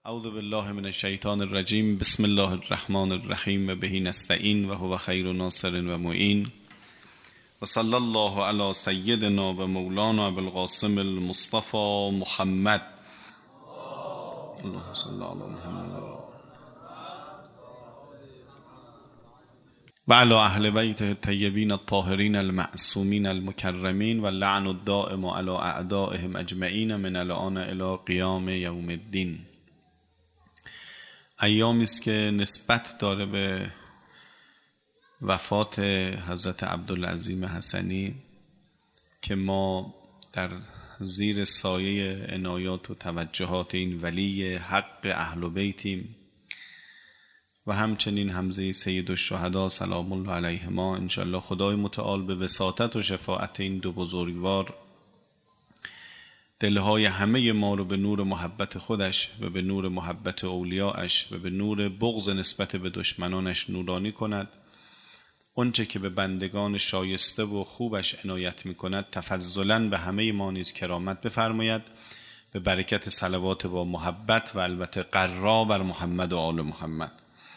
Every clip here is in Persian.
اعوذ بالله من الشیطان الرجیم. بسم الله الرحمن الرحیم و به نستعین و هو خیر ناصر و معین و صلی الله علی سیدنا و مولانا ابوالقاسم المصطفى محمد. اللهم صل علی محمد و علی اهل بیته الطیبین الطاهرین المعصومین المکرمین و لعن الدائم علی اعدائهم اجمعین من الان الی قیام یوم الدین. ایامی است که نسبت داره به وفات حضرت عبدالعظیم حسنی که ما در زیر سایه عنایات و توجهات این ولی حق اهل بیتیم و همچنین حمزه سید الشهدا سلام الله علیهما. انشاءالله خدای متعال به وساطت و شفاعت این دو بزرگوار دلهای همه ما رو به نور محبت خودش و به نور محبت اولیاءش و به نور بغض نسبت به دشمنانش نورانی کند. اونچه که به بندگان شایسته و خوبش عنایت می کند تفضلاً به همه ما نیز کرامت بفرماید به برکت صلوات و محبت و البته قرا بر محمد و آل محمد.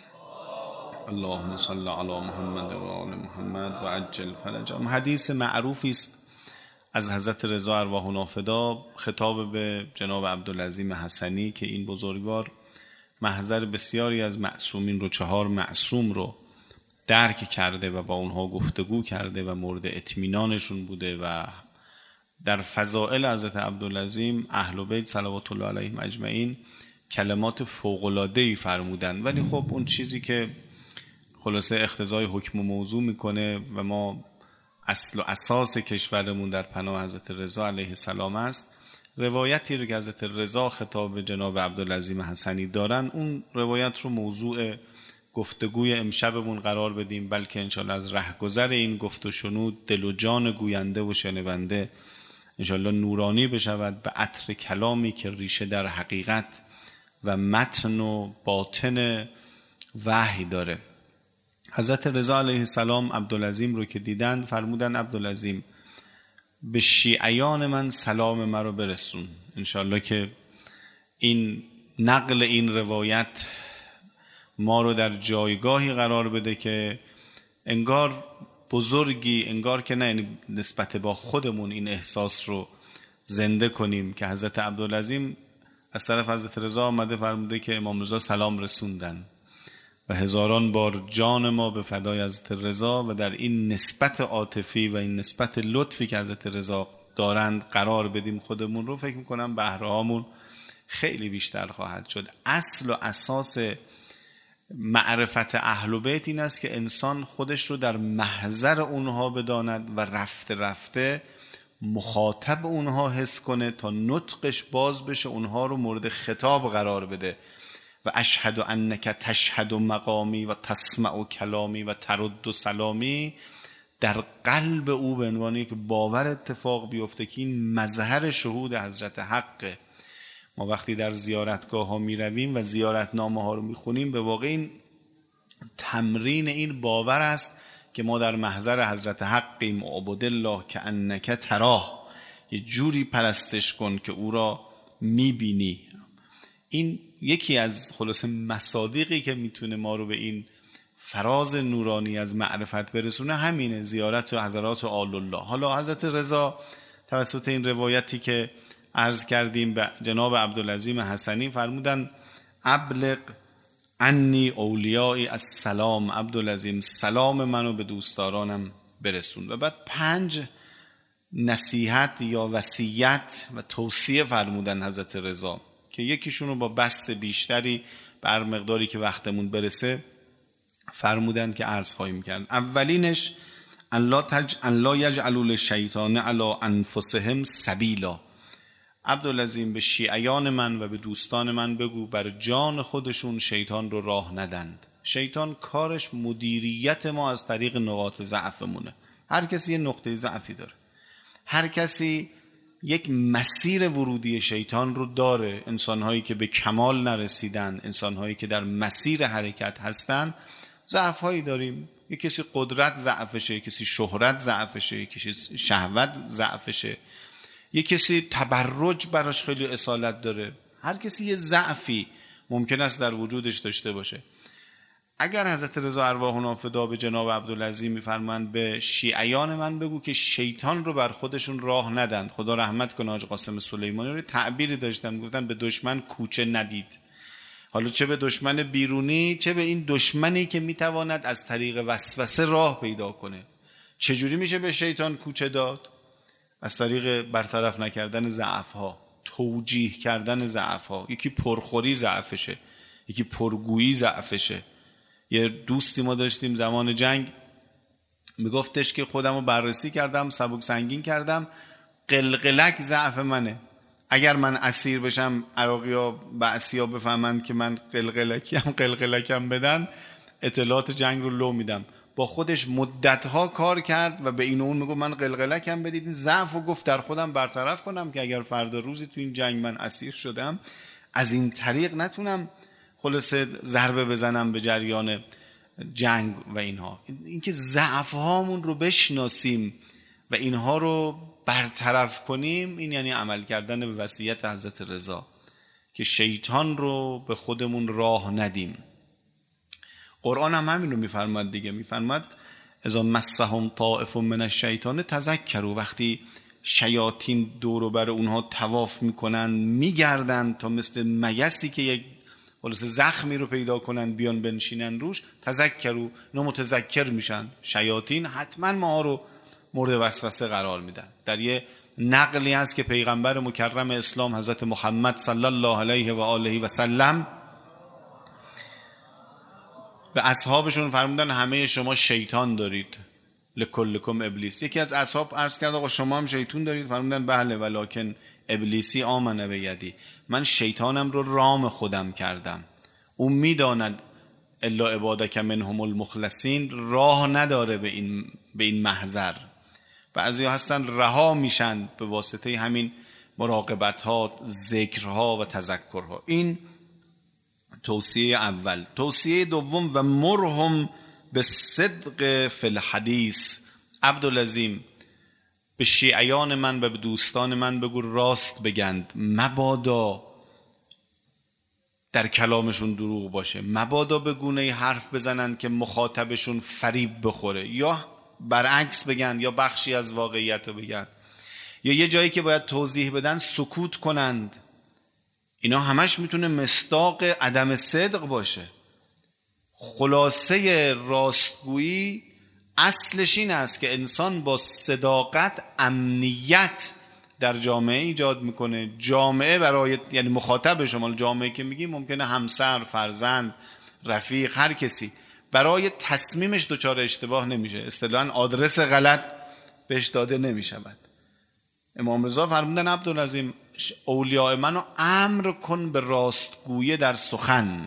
اللهم صل علی محمد و آل محمد و عجل فرجهم. حدیث معروفی است از حضرت رضا ارواحنا فدا خطاب به جناب عبدالعظیم حسنی که این بزرگوار محضر بسیاری از معصومین رو، 4 معصوم رو درک کرده و با اونها گفتگو کرده و مورد اطمینانشون بوده و در فضائل حضرت عبدالعظیم اهل بیت صلوات الله علیهم اجمعین کلمات فوق‌العاده‌ای فرمودن. ولی خب اون چیزی که خلاصه اقتضای حکم و موضوع میکنه و ما اصل و اساس کشورمون در پناه حضرت رضا علیه السلام است، روایتی رو که حضرت رضا خطاب به جناب عبدالعظیم حسنی دارن اون روایت رو موضوع گفتگوی امشبمون قرار بدیم، بلکه انشاءالله از رهگذر این گفت و شنود دل و جان گوینده و شنونده انشاءالله نورانی بشود به عطر کلامی که ریشه در حقیقت و متن و باطن وحی داره. حضرت رضا علیه السلام عبدالعظیم رو که دیدن فرمودن عبدالعظیم به شیعیان من سلام مرا برسون. انشاءالله که این نقل این روایت ما رو در جایگاهی قرار بده که انگار بزرگی، انگار که نه، نسبت با خودمون این احساس رو زنده کنیم که حضرت عبدالعظیم از طرف حضرت رضا آمده فرموده که امام رضا سلام رسوندن و هزاران بار جان ما به فدای حضرت رضا و در این نسبت عاطفی و این نسبت لطفی که حضرت رضا دارند قرار بدیم خودمون رو، فکر میکنم بهرهامون خیلی بیشتر خواهد شد. اصل و اساس معرفت اهل بیت این است که انسان خودش رو در محضر اونها بداند و رفته رفته مخاطب اونها حس کنه تا نطقش باز بشه، اونها رو مورد خطاب قرار بده و اشهد انک تشهد مقامی و تسمع کلامی و ترد سلامی در قلب او به عنوان یک باور اتفاق بیفته که این مظهر شهود حضرت حقه. ما وقتی در زیارتگاه ها می رویم و زیارتنامه ها رو می خونیم به واقع این تمرین این باور است که ما در محضر حضرت حقیم. عبد الله که انک تراه، یه جوری پرستش کن که او را می بینی. این یکی از خلاصه مصادیقی که میتونه ما رو به این فراز نورانی از معرفت برسونه همینه، زیارت و حضرات آل الله. حالا حضرت رضا توسط این روایتی که عرض کردیم به جناب عبدالعظیم حسنی فرمودن ابلغ انی اولیایی السلام، عبدالعظیم سلام منو به دوستدارانم برسون. و بعد 5 نصیحت یا وصیت و توصیه فرمودن حضرت رضا که یکیشون رو با بسط بیشتری بر مقداری که وقتمون برسه فرمودن که عرض خواهیم کرد. اولینش ان لا یجعلوا للشیطان علی انفسهم سبیلا. عبدالعظیم به شیعیان من و به دوستان من بگو بر جان خودشون شیطان رو راه ندند. شیطان کارش مدیریت ما از طریق نقاط ضعفمونه. هر کسی یه نقطه ضعفی داره، هر کسی یک مسیر ورودی شیطان رو داره. انسان‌هایی که به کمال نرسیدن، انسان‌هایی که در مسیر حرکت هستن، ضعف‌هایی داریم. یک کسی قدرت ضعفشه، یک کسی شهرت ضعفشه، یک کسی شهوت ضعفشه، یک کسی تبرج براش خیلی اصالت داره. هر کسی یه ضعفی ممکن است در وجودش داشته باشه. اگر حضرت رضا ارواحنا فدا به جناب عبدالعظیم میفرمایند به شیعیان من بگو که شیطان رو بر خودشون راه ندند. خدا رحمت کنه حاج قاسم سلیمانی رو تعبیری داشتن، گفتن به دشمن کوچه ندید. حالا چه به دشمن بیرونی چه به این دشمنی که میتواند از طریق وسوسه راه پیدا کنه. چجوری میشه به شیطان کوچه داد؟ از طریق برطرف نکردن ضعف‌ها، توجیه کردن ضعف‌ها. یکی پرخوری ضعفشه، یکی پرگویی ضعفشه. یه دوستی ما داشتیم زمان جنگ میگفتش که خودم رو بررسی کردم، سبک سنگین کردم، قلقلک ضعف منه. اگر من اسیر بشم عراقی‌ها بعثی‌ها بفهمند که من قلقلکم بدن، اطلاعات جنگ رو لو میدم. با خودش مدت‌ها کار کرد و به این و اون میگفت من قلقلکم بدید. این ضعف رو گفت در خودم برطرف کنم که اگر فردا روزی تو این جنگ من اسیر شدم از این طریق نتونم خلاصه ضربه بزنم به جریان جنگ و اینها. اینکه ضعف هامون رو بشناسیم و اینها رو برطرف کنیم، این یعنی عمل کردن به وصیت حضرت رضا که شیطان رو به خودمون راه ندیم. قرآن هم همین رو میفرماد دیگه، میفرماد اذا مسهم طائف من الشیطان تذکروا. وقتی شیاطین دور و بر اونها طواف میکنن میگردن تا مثل مگسی که یک خلاص زخمی رو پیدا کنن بیان بنشینن روش، تذکروا، اینا متذکر میشن. شیاطین حتما ما رو مورد وسوسه قرار میدن. در یه نقلی هست که پیغمبر مکرم اسلام حضرت محمد صلی الله علیه و آله و سلم به اصحابشون فرمودن همه شما شیطان دارید، لکلکم ابلیس. یکی از اصحاب عرض کرد آقا شما هم شیطان دارید؟ فرمودن بله ولکن ابلیسی آمنه به یدی، من شیطانم رو رام خودم کردم. اون میداند الا عبادک منهم المخلصین راه نداره به این محضر. بعضیا هستن رها میشن به واسطه همین مراقبت ها، ذکرها و تذکرها. این توصیه اول. توصیه دوم و مرهم به صدق فی الحدیث. عبدالعظیم به شیعیان من و به دوستان من بگو راست بگند، مبادا در کلامشون دروغ باشه، مبادا به گونه حرف بزنن که مخاطبشون فریب بخوره، یا برعکس بگن یا بخشی از واقعیت رو بگن، یا یه جایی که باید توضیح بدن سکوت کنند. اینا همش میتونه مصداق عدم صدق باشه. خلاصه راستگویی اصلش این است که انسان با صداقت امنیت در جامعه ایجاد میکنه. جامعه برای یعنی مخاطب شما، جامعه که میگیم ممکنه همسر، فرزند، رفیق، هر کسی برای تصمیمش دچار اشتباه نمیشه. اصطلاحاً آدرس غلط بهش داده نمیشود. امام رضا فرمودن عبدالعظیم اولیاء منو امر کن به راستگویی در سخن.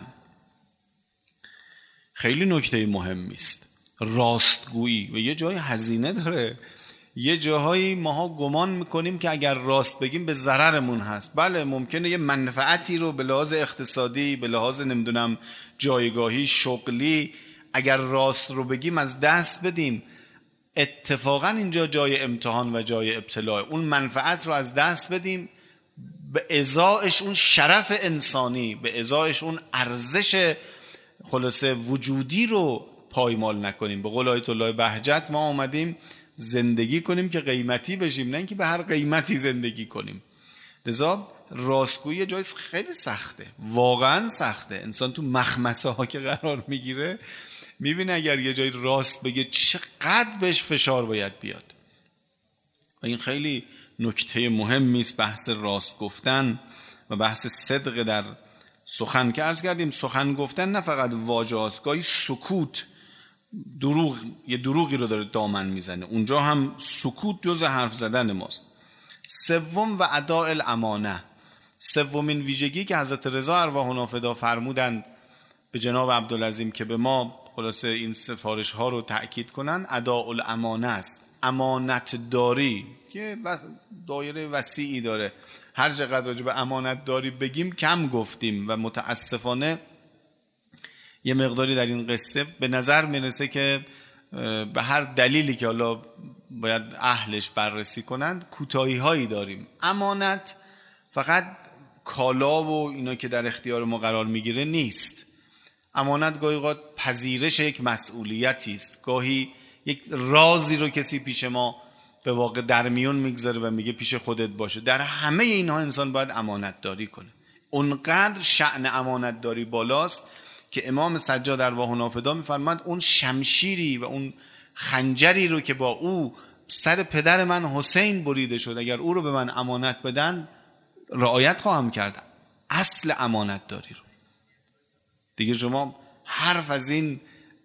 خیلی نکته مهمی است راستگویی و یه جای هزینه داره. یه جاهایی ماها گمان میکنیم که اگر راست بگیم به ضررمون هست. بله ممکنه یه منفعتی رو به لحاظ اقتصادی، به لحاظ نمیدونم جایگاهی، شغلی، اگر راست رو بگیم از دست بدیم. اتفاقا اینجا جای امتحان و جای ابتلاء. اون منفعت رو از دست بدیم به ازایش اون شرف انسانی، به ازایش اون ارزش خلاصه وجودی رو پایمال نکنیم. به قول آیت الله بهجت ما آمدیم زندگی کنیم که قیمتی بشیم، نه اینکه به هر قیمتی زندگی کنیم. لذا راستگویی جای خیلی سخته، واقعا سخته. انسان تو مخمسه ها که قرار میگیره میبینه اگر یه جای راست بگه چقدر بهش فشار باید بیاد. و این خیلی نکته مهمی است، بحث راست گفتن و بحث صدق در سخن که عرض کردیم. سخن گفتن نه فقط واژه است، گاهی سکوت، دروغ، یه دروغی رو داره دامن میزنه، اونجا هم سکوت جز حرف زدن ماست. سوم و اداء الامانه. سومین ویژگی که حضرت رضا ارواحنا فدا فرمودند به جناب عبدالعظیم که به ما خلاصه این سفارش ها رو تأکید کنن، اداء الامانه است. امانت داری که دایره وسیعی داره، هر چقدر راجع به امانت داری بگیم کم گفتیم و متاسفانه یه مقداری در این قصه به نظر میرسه که به هر دلیلی که حالا باید اهلش بررسی کنند کوتاهی هایی داریم. امانت فقط کالا و اینا که در اختیار ما قرار میگیره نیست. امانت گاهی اوقات پذیرش یک مسئولیتی است، گاهی یک رازی رو کسی پیش ما به واقع در میون میگذاره و میگه پیش خودت باشه. در همه اینها انسان باید امانت داری کنه. اونقدر شأن امانت داری بالاست که امام سجاد ارواح و نافدا میفرماند اون شمشیری و اون خنجری رو که با او سر پدر من حسین بریده شد، اگر او رو به من امانت بدن رعایت خواهم کرد. اصل امانت داری رو دیگه شما حرف از این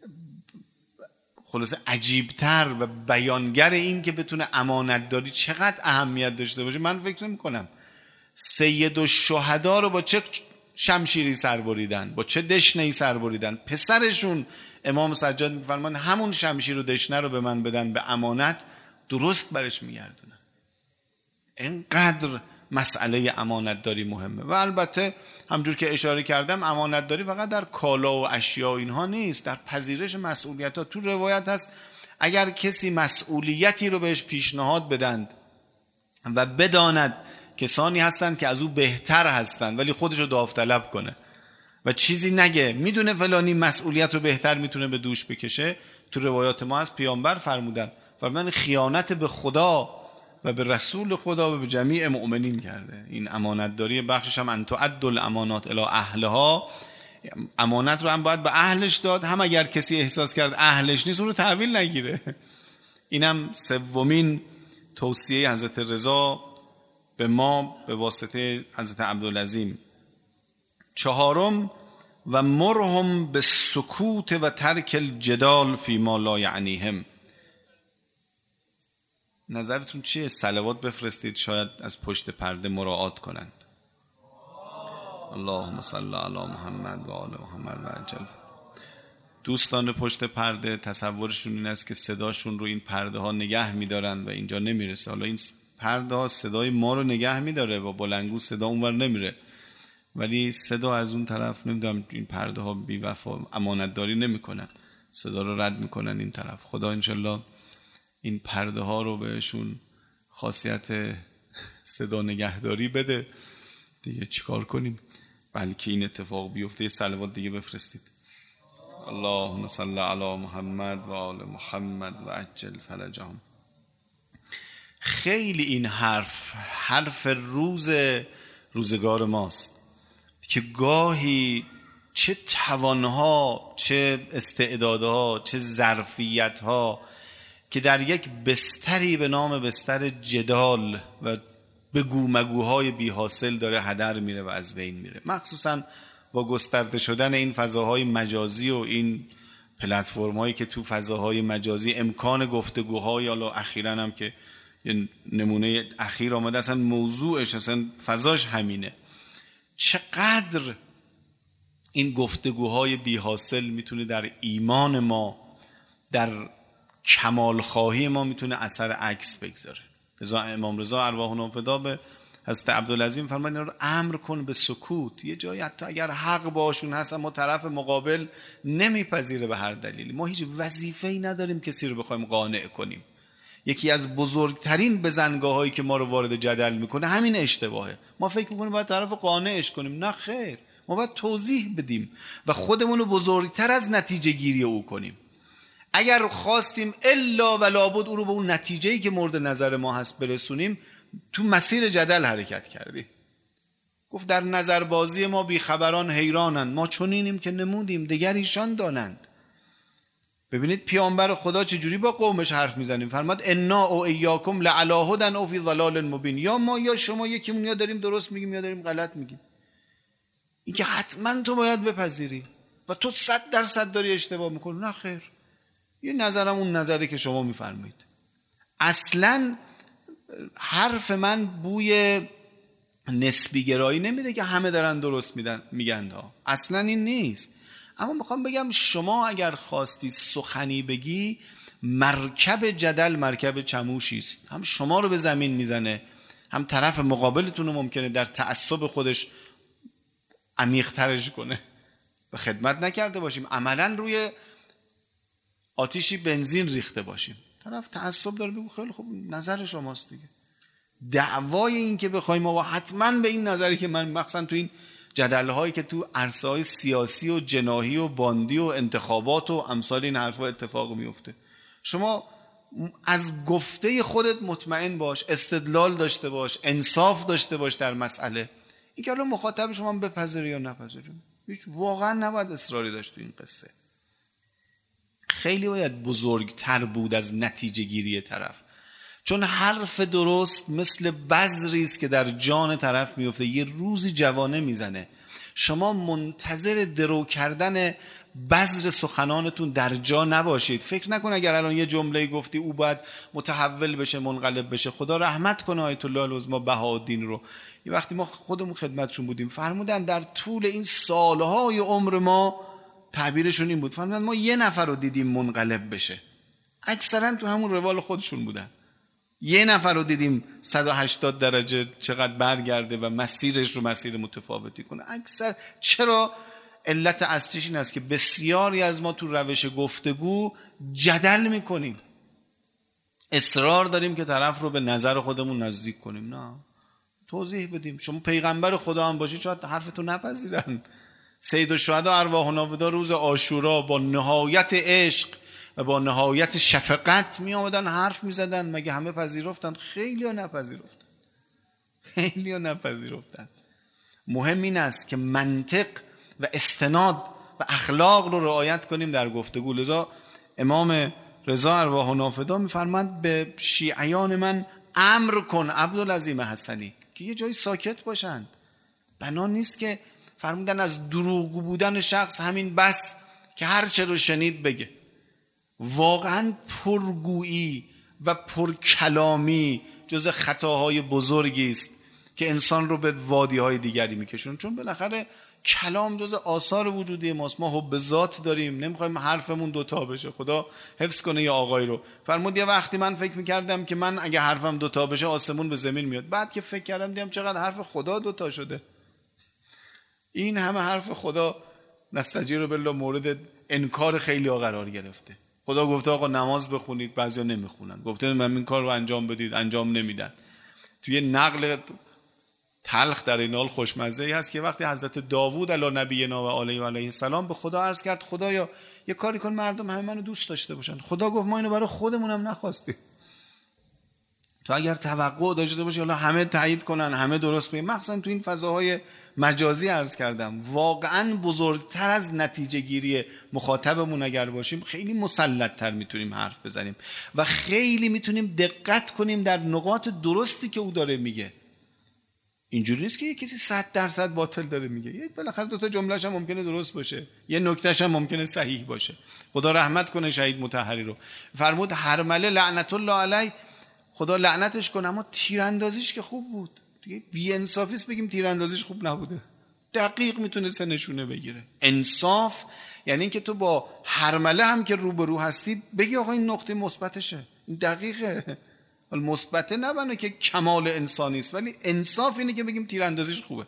خلاصه عجیبتر و بیانگر این که بتونه امانت داری چقدر اهمیت داشته باشه من فکر نمی کنم. سید الشهدا رو با چه شمشیری سر بریدن، با چه دشنه‌ای سر بریدن. پسرشون امام سجاد میفرمان همون شمشیر و دشنه رو به من بدن به امانت، درست برش میگردونن. اینقدر مسئله امانت داری مهمه. و البته همجور که اشاره کردم امانت داری فقط در کالا و اشیا و اینها نیست، در پذیرش مسئولیت ها. تو روایت هست اگر کسی مسئولیتی رو بهش پیشنهاد بدند و بداند کسانی هستند که از او بهتر هستند ولی خودش رو داوطلب کنه و چیزی نگه، میدونه فلانی مسئولیت رو بهتر میتونه به دوش بکشه. تو روایات ما از پیامبر فرمودن خیانت به خدا و به رسول خدا و به جمیع مؤمنین کرده. این امانت داری بخشش هم ان تؤدوا الامانات الی اهلها، امانت رو هم باید به اهلش داد، هم اگر کسی احساس کرد اهلش نیست اون رو تحویل نگیره. اینم سومین توصیه حضرت رضا به ما به واسطه حضرت عبدالعظیم. چهارم و مرهم به سکوت و ترک الجدال فی ما لا یعنیهم. نظرتون چیه؟ صلوات بفرستید شاید از پشت پرده مراعات کنند. اللهم صل علی محمد و آل محمد و عجل. دوستان پشت پرده تصورشون این است که صداشون رو این پرده ها نگه می‌دارن و اینجا نمیرسه. حالا این پرده ها صدای ما رو نگه می‌داره و بلندگو صدا اونور نمیره، ولی صدا از اون طرف نمیدونم این پرده ها بی وفا امانت داری نمی‌کنن، صدا رو رد می‌کنن این طرف. خدا انشالله این پرده ها رو بهشون خاصیت صدا نگهداری بده دیگه. چیکار کنیم؟ بلکه این اتفاق بیفته. یه صلوات دیگه بفرستید. اللهم صل علی محمد و آل محمد و عجل فرجهم. خیلی این حرف روزگار ماست که گاهی چه توانها، چه استعدادها، چه ظرفیتها که در یک بستری به نام بستر جدال و بگو مگوهای بی حاصل داره هدر میره و از بین میره. مخصوصا با گسترده شدن این فضاهای مجازی و این پلتفرم‌هایی که تو فضاهای مجازی امکان گفتگوهای، حالا اخیراً هم که یه نمونه اخیر آمده اصلا موضوعش اصلا فضاش همینه. چقدر این گفتگوهای بی حاصل میتونه در ایمان ما، در کمال خواهی ما میتونه اثر عکس بگذاره. رضا امام رضا ارواح و نافدا به حضرت عبدالعظیم فرمودن رو امر کن به سکوت. یه جایی حتی اگر حق باشون هست اما طرف مقابل نمیپذیره به هر دلیلی، ما هیچ وظیفه‌ای نداریم کسی رو بخوایم قانع کنیم. یکی از بزرگترین بزنگاهایی که ما رو وارد جدل میکنه همین اشتباهه. ما فکر میکنیم باید طرف قانعش کنیم. نه خیر، ما باید توضیح بدیم و خودمون رو بزرگتر از نتیجه گیری او کنیم. اگر خواستیم الا و لابد او رو به اون نتیجه‌ای که مورد نظر ما هست برسونیم، تو مسیر جدل حرکت کردیم. گفت در نظربازی ما بیخبران حیرانند، ما چنینیم که نمودیم دگر ایشان دانند. ببینید پیامبر خدا چجوری با قومش حرف میزنیم. فرماد انا او ایاکم لعلی هدی او فی ضلال مبین. یا ما یا شما یکیمون یا داریم درست میگیم یا داریم غلط میگیم. این که حتما تو باید بپذیری و تو 100% داری اشتباه میکنی. نه خیر، یه نظرم اون نظری که شما میفرمایید. اصلا حرف من بوی نسبی گرایی نمیده که همه دارن درست میگن ها. اصلا این نیست. اما میخوام بگم شما اگر خواستی سخنی بگی، مرکب جدل مرکب چموشی است. هم شما رو به زمین میزنه، هم طرف مقابلتون رو ممکنه در تعصب خودش عمیق‌ترش کنه. به خدمت نکرده باشیم، عملاً روی آتیشی بنزین ریخته باشیم. طرف تعصب داره، بگو خیلی خوب نظر شماست دیگه. دعوای این که بخوایم ما حتما به این نظری که من مخصوصا تو این جدل‌هایی که تو عرصه‌های سیاسی و جناحی و باندی و انتخابات و امثال این حرفا اتفاق میفته، شما از گفته خودت مطمئن باش، استدلال داشته باش، انصاف داشته باش در مسئله. این که حالا مخاطب شما بپذیره یا نپذیره، هیچ واقعا نباید اصراری داشت تو این قصه. خیلی باید بزرگتر بود از نتیجه گیری طرف، چون حرف درست مثل بذری است که در جان طرف میفته، یه روزی جوانه میزنه. شما منتظر درو کردن بذر سخنانتون در جا نباشید. فکر نکن اگر الان یه جمله گفتی او باید متحول بشه، منقلب بشه. خدا رحمت کنه آیت الله العظمی بهاءالدین رو. یه وقتی ما خودمون خدمتشون بودیم فرمودن در طول این سالهای عمر ما، تعبیرشون این بود، فرمودن ما یه نفر رو دیدیم منقلب بشه، اکثرا تو همون روال خودشون بودن. یه نفر رو دیدیم 180 درجه چقدر برگرده و مسیرش رو مسیر متفاوتی کنه. اکثر چرا؟ علت اصلیش این است که بسیاری از ما تو روش گفتگو جدل میکنیم، اصرار داریم که طرف رو به نظر خودمون نزدیک کنیم. نه، توضیح بدیم. شما پیغمبر خدا هم باشید شاید حرفتو نپذیرن. سید الشهدا ارواح نافدا روز عاشورا با نهایت عشق و با نهایت شفقت می آمدن حرف می زدن. مگه همه پذیرفتن؟ خیلی ها نپذیرفتن. مهم این است که منطق و استناد و اخلاق رو رعایت کنیم در گفتگو. لذا امام رضا ارواح نافدا می‌فرماند به شیعیان من امر کن عبدالعظیم حسنی که یه جایی ساکت باشند. بنا نیست که فرمودن از دروغگو بودن شخص همین بس که هر چه رو شنید بگه. واقعا پرگویی و پرکلامی جز خطاهای بزرگی است که انسان رو به وادی‌های دیگری میکشون. چون بالاخره کلام جز آثار وجودی ماست. ما حب ذات داریم، نمیخوایم حرفمون دوتا بشه. خدا حفظ کنه یه آقایی رو فرمود یه وقتی من فکر میکردم که من اگه حرفم دوتا بشه آسمون به زمین میاد. بعد که فکر کردم دیدم چقدر حرف خدا دوتا شده. این همه حرف خدا نستجیر بالله مورد انکار خیلی ها قرار گرفته. خدا گفته آقا نماز بخونید، بعضیا نمیخونن. گفته من این کار رو انجام بدید، انجام نمیدن. توی نقل تلخ در این حال خوشمزه ای هست که وقتی حضرت داوود علی نبینا و علیه السلام به خدا عرض کرد خدایا یه کاری کن مردم همه منو دوست داشته باشن. خدا گفت ما اینو برای خودمونم نخواستیم. تو اگر توقع داشته باشی حالا همه تایید کنن، همه درست بگن، مخصوصا تو این فضاهای مجازی عرض کردم، واقعا بزرگتر از نتیجه گیری مخاطبمون اگر باشیم خیلی مسلط تر میتونیم حرف بزنیم و خیلی میتونیم دقت کنیم در نقاط درستی که او داره میگه. اینجوری نیست که یه کسی 100% باطل داره میگه. یه بالاخره دو تا جمله‌اش هم ممکنه درست باشه، یه نکتهش هم ممکنه صحیح باشه. خدا رحمت کنه شهید مطهری رو. فرمود هرمله لعنت الله علیه، خدا لعنتش کنه، اما تیراندازیش که خوب بود. دیگه بی انصافی است بگیم تیراندازیش خوب نبوده. دقیق میتونسته نشونه بگیره. انصاف یعنی اینکه تو با هرمله هم که روبرو هستی بگی آقا این نقطه مثبتشه، این دقیقه. مثبته نبنه که کمال انسانی است، ولی انصاف اینه که بگیم تیراندازیش خوبه.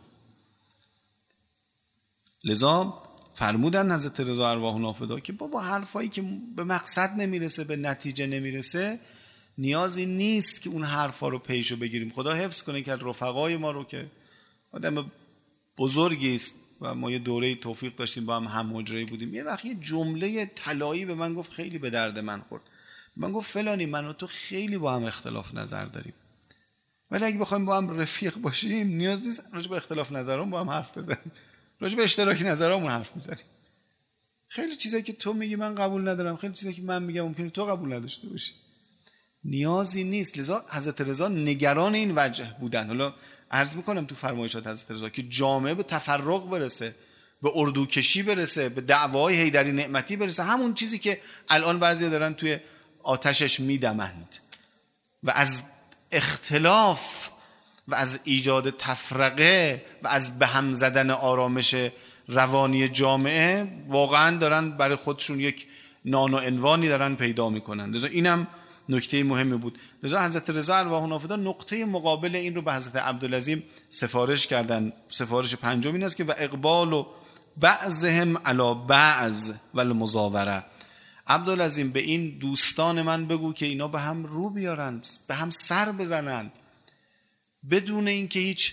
لذا فرمودن حضرت رضا ارواح نافدا که با حرفایی که به مقصد نمیرسه، به نتیجه نمیرسه، نیازی نیست که اون حرفا رو پیشو بگیریم. خدا حفظ کنه که رفقای ما رو که آدم بزرگی است و ما یه دوره توفیق داشتیم با هم حجره‌ای بودیم، یه وقت یه جمله طلایی به من گفت خیلی به درد من خورد. من گفت فلانی من و تو خیلی با هم اختلاف نظر داریم، ولی اگه بخوایم با هم رفیق باشیم نیاز نیست راجع به اختلاف نظرمون با هم حرف بزنیم، راجع به اشتراکی نظرمون حرف میزنیم. خیلی چیزایی که تو میگی من قبول ندارم، خیلی چیزایی که من میگم ممکنه تو قبول نداشته باشی. نیازی نیست. لذا حضرت رضا نگران این وجه بودن. حالا عرض میکنم تو فرمایشات حضرت رضا که جامعه به تفرق برسه، به اردوکشی برسه، به دعوای حیدری نعمتی برسه، همون چیزی که الان بعضی دارن توی آتشش میدمند، و از اختلاف و از ایجاد تفرقه و از به هم زدن آرامش روانی جامعه واقعا دارن برای خودشون یک نان و عنوانی دارن پیدا میکنن. لذا اینم نکته مهمی بود. لذا حضرت رضا ارواح نافدا نقطه مقابل این رو به حضرت عبدالعظیم سفارش کردن. سفارش پنجم این است که و اقبال و بعضهم علی بعض و المزاوره. عبدالعظیم به این دوستان من بگو که اینا به هم رو بیارن، به هم سر بزنند. بدون اینکه هیچ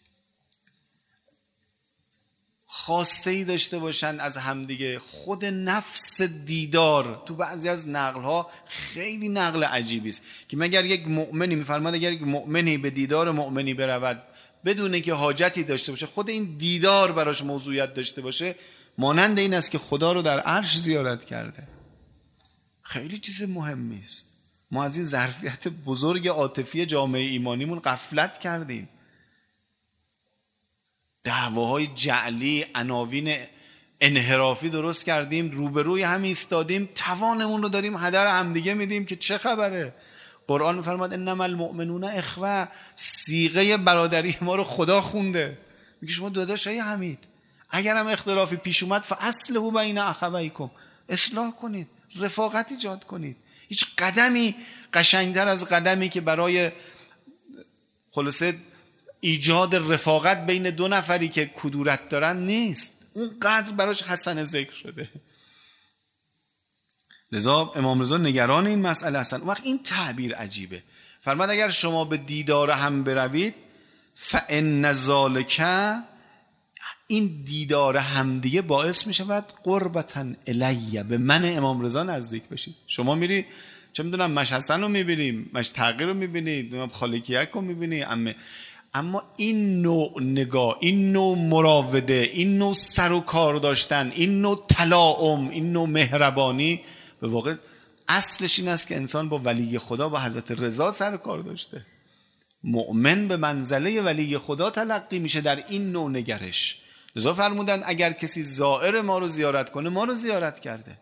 خواسته‌ای داشته باشن از همدیگه. خود نفس دیدار تو بعضی از نقل‌ها خیلی نقل عجیبی است که مگر یک مؤمنی، می‌فرماد اگر یک مؤمنی به دیدار مؤمنی برود بدون اینکه حاجتی داشته باشه، خود این دیدار براش موضوعیت داشته باشه، مانند این است که خدا رو در عرش زیارت کرده. خیلی چیز مهمی است. ما از این ظرفیت بزرگ عاطفی جامعه ایمانیمون غفلت کردیم. دعواهای جعلی، عناوین انحرافی درست کردیم، روبروی هم ایستادیم، توانمون رو داریم هدر همدیگه میدیم که چه خبره. قرآن میفرماد انما المؤمنون اخوه، صیغه برادری ما رو خدا خونده. میگه شما داداشای حمید، اگر هم اختلافی پیش اومد فاصلحوا بین اخویکم، اصلاح کنید، رفاقت ایجاد کنید. هیچ قدمی قشنگتر از قدمی که برای خلاصه ایجاد رفاقت بین دو نفری که کدورت دارن نیست. اون قدر براش حسن ذکر شده. لذا امام رضا نگران این مسئله هستن. اون وقت این تعبیر عجیبه. فرمود اگر شما به دیدار هم بروید فان ذالک، این دیدار همدیگه باعث می شود قربتا الیه، به من امام رضا نزدیک بشید. شما میری چه میدونم مش حسن رو میبینی، مش تغییر رو میبینی، خالقیک رو میبینی، اما این نوع نگاه، این نوع مراوده، این نوع سر و کار داشتن، این نوع تلاعم، این نوع مهربانی، به واقع اصلش این است که انسان با ولی خدا، با حضرت رضا سر و کار داشته. مؤمن به منزله ولی خدا تلقی میشه در این نوع نگرش. لذا فرمودن اگر کسی زائر ما رو زیارت کنه، ما رو زیارت کرده.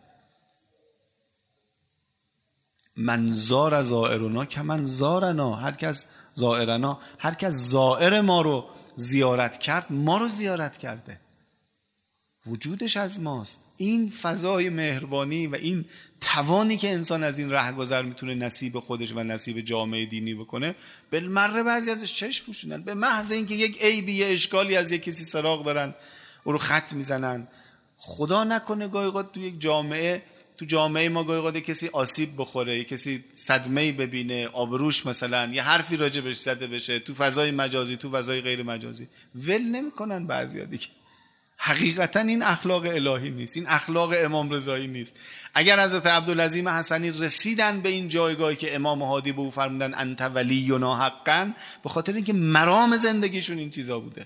من زار زائرنا که من زارنا، هر کس زائرنا، هر کس زائر ما رو زیارت کرد، ما رو زیارت کرده. وجودش از ماست. این فضای مهربانی و این توانی که انسان از این رهگذر میتونه نصیب خودش و نصیب جامعه دینی بکنه، بالمره بعضی ازش چشم پوشونن. به محض اینکه یک عیبی، یه اشکالی از یک کسی سراغ برن، او رو خط میزنن. خدا نکنه گاهی اوقات تو جامعه ما گاهی اوقات کسی آسیب بخوره، کسی صدمه‌ای ببینه، آبروش مثلا یه حرفی راجبش زده بشه، تو فضای مجازی، تو فضای غیر مجازی، ول نمی‌کنن بعضیا دیگه. حقیقتا این اخلاق الهی نیست، این اخلاق امام رضایی نیست. اگر حضرت عبدالعظیم حسنی رسیدن به این جایگاهی که امام هادی به او فرمودن انت ولینا حقا، به خاطر اینکه مرام زندگیشون این چیزا بوده.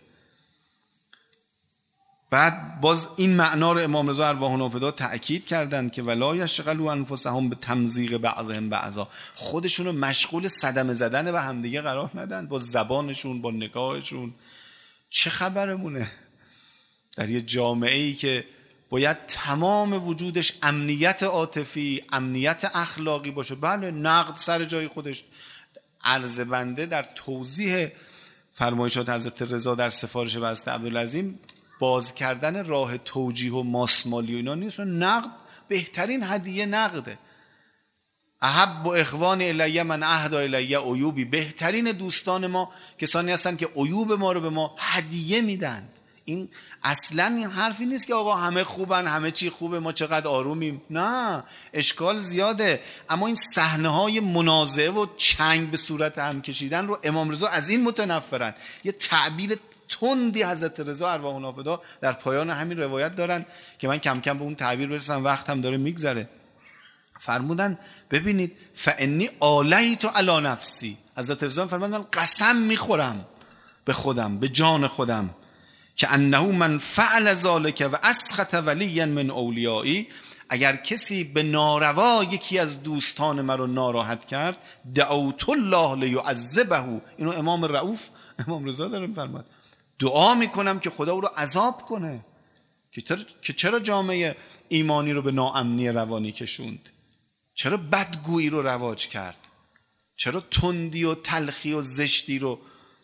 بعد باز این معنا رو امام رضا ارواحنا فدا تأکید کردن که ولا یشغلوا انفسهم به تمزیق بعضهم بعضا، خودشونو مشغول صدمه زدن به همدیگه قرار ندن با زبانشون، با نگاهشون. چه خبرمونه در یه جامعه‌ای که باید تمام وجودش امنیت عاطفی، امنیت اخلاقی باشه. بله نقد سر جای خودش. عرض بنده در توضیح فرمایشات حضرت رضا در سفارش به حضرت عبدالعظیم باز کردن راه توجیه و ماسمالی و اینا نیست. نقد بهترین هدیه نقده. احب و اخوان الیه من اهدا الیه عیوبی، بهترین دوستان ما کسانی هستند که عیوب ما رو به ما هدیه میدن. این اصلا این حرفی نیست که آقا همه خوبن، همه چی خوبه، ما چقدر آرومیم. نه، اشکال زیاده. اما این صحنه‌های منازعه و چنگ به صورت هم کشیدن رو امام رضا از این متنفرن. یه تعبیر تندی حضرت رضا ارواحنا فدا در پایان همین روایت دارن که من کم کم به اون تعبیر برسم، وقتم داره میگذره. فرمودن ببینید فانی آلیت علی نفسی، حضرت رضا فرمودن من قسم میخورم به خودم، به جان خودم، که انه من فعل ذلک و اسخط ولیا من اولیایی، اگر کسی به ناروا یکی از دوستان من رو ناراحت کرد، دعوت الله لیعذبه. اینو امام رؤوف، امام رضا داره میفرماد، دعا میکنم که خدا او رو عذاب کنه که چرا جامعه ایمانی رو به ناامنی روانی کشوند، چرا بدگویی رو رواج کرد، چرا تندی و تلخی و زشتی رو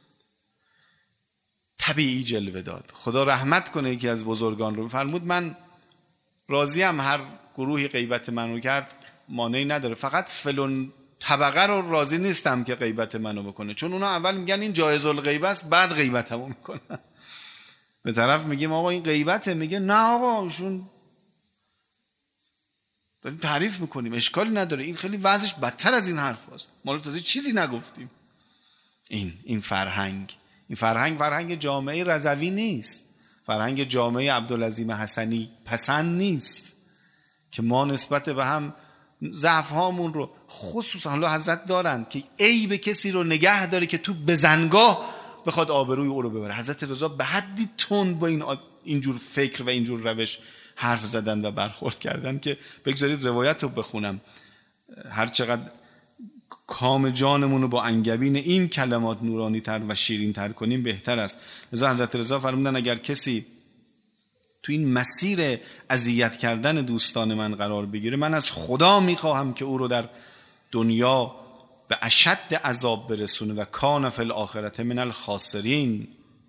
طبیعی جلوه داد. خدا رحمت کنه یکی از بزرگان رو فرمود من راضیم هر گروهی غیبت منو کرد، مانعی نداره، فقط فلان طبقه رو راضی نیستم که غیبت منو بکنه، چون اونا اول میگن این جایز الغیبه است، بعد غیبتمو میکنن. به طرف میگیم آقا این غیبته، میگه نه آقا ایشون داریم تعریف میکنیم، اشکالی نداره، این خیلی وضعش بدتر از این حرف هست، ما تازه چیزی نگفتیم. این فرهنگ جامعه رضوی نیست، فرهنگ جامعه عبدالعظیم حسنی پسند نیست که ما نسبت به هم ضعف هامون رو، خصوصا حالا حضرت دارن که عیب کسی رو نگه داره که تو بزنگاه بخواد آبروی او رو ببره. حضرت رضا به حدی تند با اینجور فکر و اینجور روش حرف زدن و برخورد کردن که بگذارید روایت رو بخونم، هر چقدر کام جانمون رو با انگبین این کلمات نورانی تر و شیرین تر کنیم بهتر است. لذا حضرت رضا فرمودن اگر کسی تو این مسیر اذیت کردن دوستان من قرار بگیره، من از خدا میخواهم که او رو در دنیا به اشد عذاب برسونه و کان فی الاخرة من الخاسرین.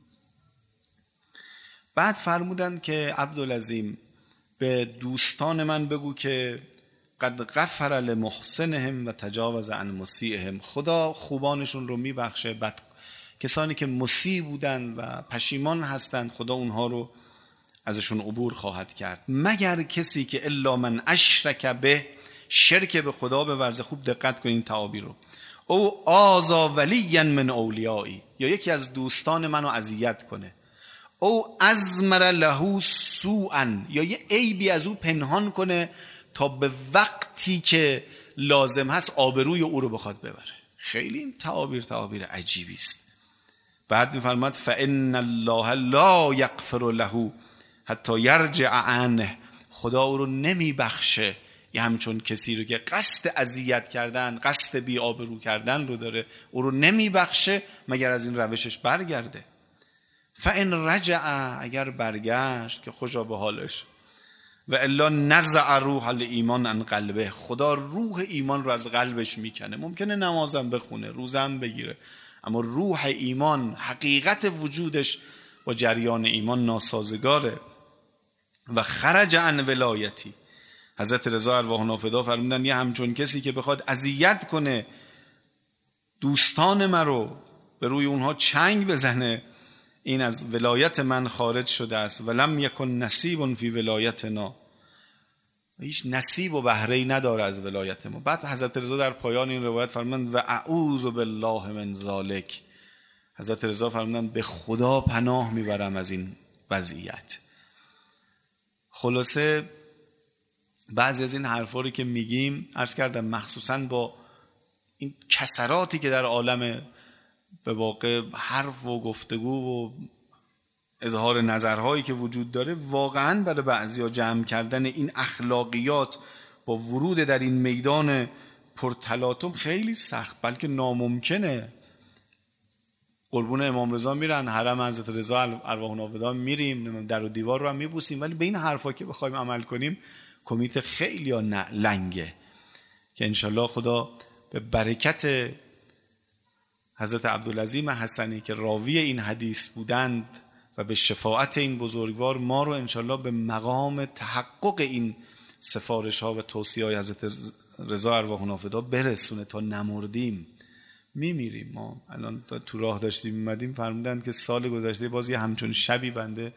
بعد فرمودن که عبدالعظیم به دوستان من بگو که قد غفر لمحسنهم و تجاوز عن مسیئهم، خدا خوبانشون رو میبخشه، کسانی که مسیء بودن و پشیمان هستند خدا اونها رو ازشون عبور خواهد کرد، مگر کسی که الا من اشرک به، شرک به خدا بورزه. خوب دقت کنین تعابیر رو. او آذا ولیا من اولیایی، یا یکی از دوستان منو اذیت کنه. او ازمر له سوءا، یا یه عیبی از او پنهان کنه تا به وقتی که لازم هست آبروی او رو بخواد ببره. خیلی این تعابیر عجیبی است. بعد می‌فرماد فإن الله لا یغفر له حتی یرجع عنه، خدا او رو نمیبخشه، یه همچون کسی رو که قصد اذیت کردن، قصد بی آبرو کردن رو داره، او رو نمیبخشه مگر از این روشش برگرده. فإن رجع، اگر برگشت که خوشا به حالش، و الا نزع روح الایمان عن قلبه، خدا روح ایمان رو از قلبش میکنه. ممکنه نمازم بخونه، روزم بگیره، اما روح ایمان، حقیقت وجودش با جریان ایمان ناسازگاره. و خرج عن ولایتی، حضرت رضا ارواح نافدا فرمودن یه همچون کسی که بخواد اذیت کنه دوستان من رو، به روی اونها چنگ بزنه، این از ولایت من خارج شده است. ولم یکن نصیب فی ولایتنا، هیچ نصیب و بهره‌ای نداره از ولایت ما. بعد حضرت رضا در پایان این روایت فرمودند و اعوذ بالله من ذالک، حضرت رضا فرمودند به خدا پناه میبرم از این وضعیت. خلاصه بعضی از این حرفا رو که میگیم، عرض کردم مخصوصاً با این کسراتی که در عالم به واقع حرف و گفتگو و اظهار نظرهایی که وجود داره، واقعاً برای بعضیا جمع کردن این اخلاقیات با ورود در این میدان پرتلاطم خیلی سخت، بلکه ناممکنه. قربون امام رضا میرن، حرم حضرت رضا ارواح نافدا میریم، در و دیوار رو هم میبوسیم، ولی به این حرفا که بخوایم عمل کنیم کمیت خیلی لنگه. که انشالله خدا به برکت حضرت عبدالعظیم حسنی که راوی این حدیث بودند و به شفاعت این بزرگوار، ما رو انشالله به مقام تحقق این سفارش ها و توصیه های حضرت رضا ارواح نافدا برسونه تا نمردیم. میمیریم. ما الان تو راه داشتیم میمدیم، فرمودن که سال گذشته باز یه همچون شبی بنده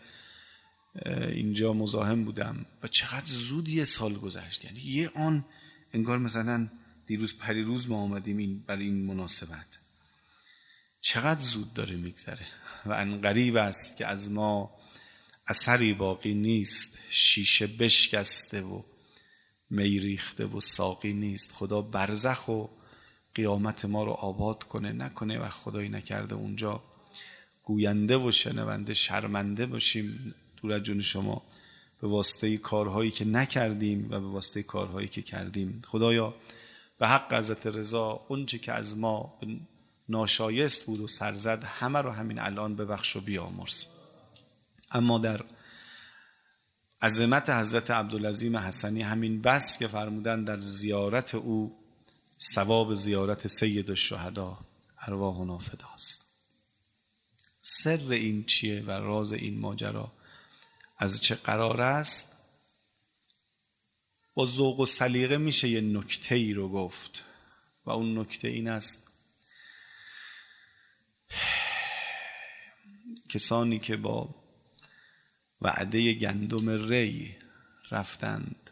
اینجا مزاحم بودم و چقدر زود یه سال گذشت، یعنی یه آن انگار مثلا دیروز پریروز ما آمدیم این برای این مناسبت. چقدر زود داره میگذره و انقریب است که از ما اثری باقی نیست، شیشه بشکسته و می ریخته و ساقی نیست. خدا برزخ و قیامت ما رو آباد کنه، نکنه و خدایی نکرده اونجا گوینده و شنونده شرمنده باشیم دور از جون شما به واسطه کارهایی که نکردیم و به واسطه کارهایی که کردیم. خدایا به حق حضرت رضا اونچه که از ما ناشایست بود و سرزد همه رو همین الان ببخش و بیامرز. اما در عظمت حضرت عبدالعظیم حسنی همین بس که فرمودن در زیارت او ثواب زیارت سید الشهدا ارواح نافداست. سر این چیه و راز این ماجرا از چه قرار است؟ با ذوق و سلیقه میشه یه نکته ای رو گفت و اون نکته این است کسانی که با وعده گندم ری رفتند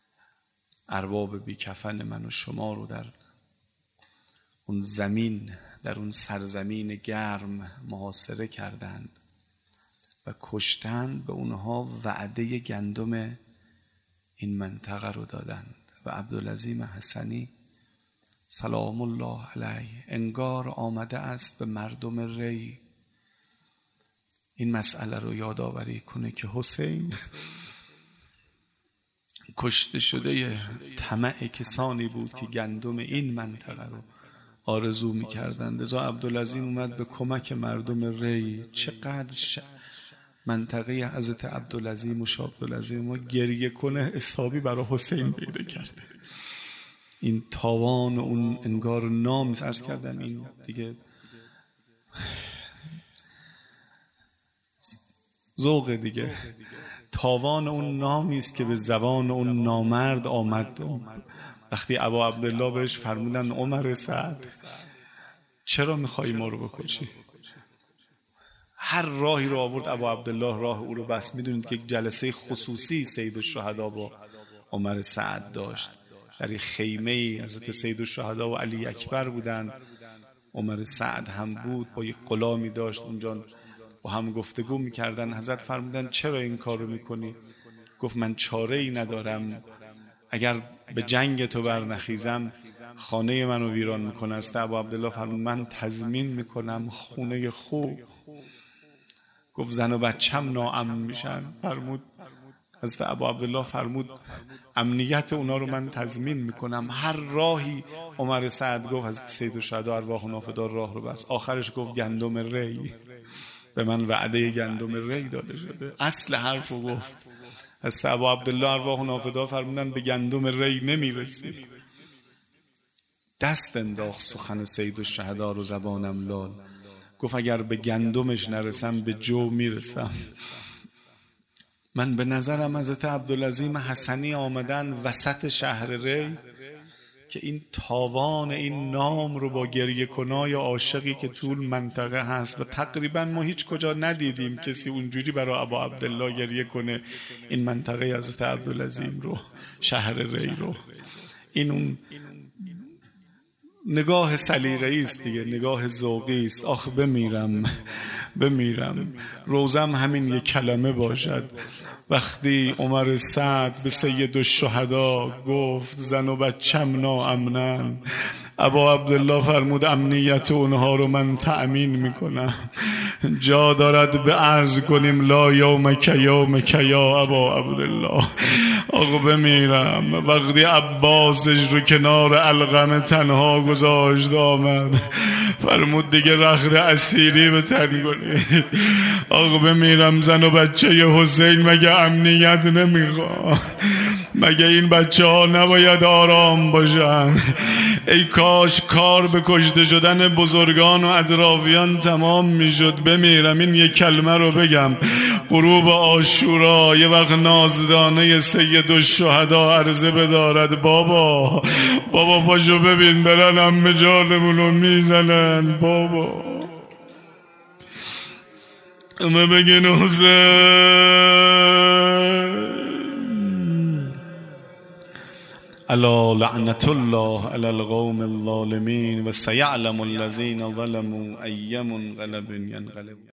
ارباب بی کفن من و شما رو در اون زمین در اون سرزمین گرم محاصره کردند و کشتند، به اونها وعده گندم این منطقه رو دادند و عبدالعظیم حسنی سلام الله علیه انگار آمده است به مردم ری این مسئله رو یادآوری کنه که حسین کشته شده طمع کسانی بود که گندم این منطقه رو آرزو می‌کردند. لذا عبدالعظیم اومد به کمک مردم ری. چقدر منطقه حضرت عبدالعظیم و شاه عبدالعظیم گریه کنه حسابی برای حسین پیدا کرده. این تاوان اون انگار نام عرض کردم، این دیگه ذوق دیگه، تاوان اون نامی است که به زبان اون نامرد آمد. وقتی ابا عبدالله بهش فرمودن عمر سعد چرا میخوای ما رو بکشی؟ هر راهی رو آورد ابا عبدالله راه او رو بس. میدونید که یک جلسه خصوصی سید الشهدا با عمر سعد داشت. در خیمه حضرت سید الشهدا و علی اکبر بودن، عمر سعد هم بود، با یک غلامی داشت اونجا با هم گفتگو میکردن. حضرت فرمودن چرا این کار رو میکنی؟ گفت من چاره ای ندارم، اگر به جنگ تو برنخیزم خانه منو ویران میکنه است. ابا عبدالله فرمود من تضمین میکنم خونه خوب. گفت زن و بچم ناامن میشن. فرمود حضرت ابا عبدالله فرمود امنیت اونا رو من تضمین میکنم. هر راهی عمر سعد گفت حضرت سید الشهدا ارواح نافدار راه رو بس. آخرش گفت گندم ری، به من وعده گندم ری داده شده. اصل حرف رو گفت. حضرت ابا عبدالله ارواح نافدار فرمودن به گندم ری نمیرسی. دست انداخت سخن سید الشهدا رو زبانم لال. گفت اگر به گندمش نرسم به جو میرسم. من به نظرم حضرت عبدالعظیم حسنی آمدن وسط شهر ری که این تاوان این نام رو با گریه کنای عاشقی که طول منطقه هست و تقریبا ما هیچ کجا ندیدیم کسی اونجوری برای ابا عبدالله گریه کنه، این منطقه حضرت عبدالعظیم رو، شهر ری رو. این اون نگاه سلیقه‌ای است دیگه، نگاه ذوقی است. آخ بمیرم روزم همین یک کلمه باشد. وقتی عمر سعد به سید الشهدا گفت زن و بچم ناامنن، ابا عبدالله فرمود امنیت اونها رو من تأمین میکنم. جا دارد به عرض کنیم لا یومک یومک یا ابا عبدالله. آقا بمیرم. وقتی عباسش رو کنار علقمه تنها گذاشت آمد، فرمود دیگه رخت اسیری به تن کنید. آقا بمیرم. زن و بچه حسین مگه امنیت نمیخواد؟ مگه این بچه ها نباید آرام باشن؟ ای کاش کار به کشته شدن بزرگان و اطرافیان تمام میشد. بمیرم. این یک کلمه رو بگم. غروب عاشورا یه وقت نازدانه سید الشهدا عرضه بدارد بابا پاشو ببین دارن همه جانمونو میزنن بابا. همه بگین حسین. الا لعنت الله علی القوم الظالمین و سیعلم الذین ظلموا ای منقلب ینقلبون.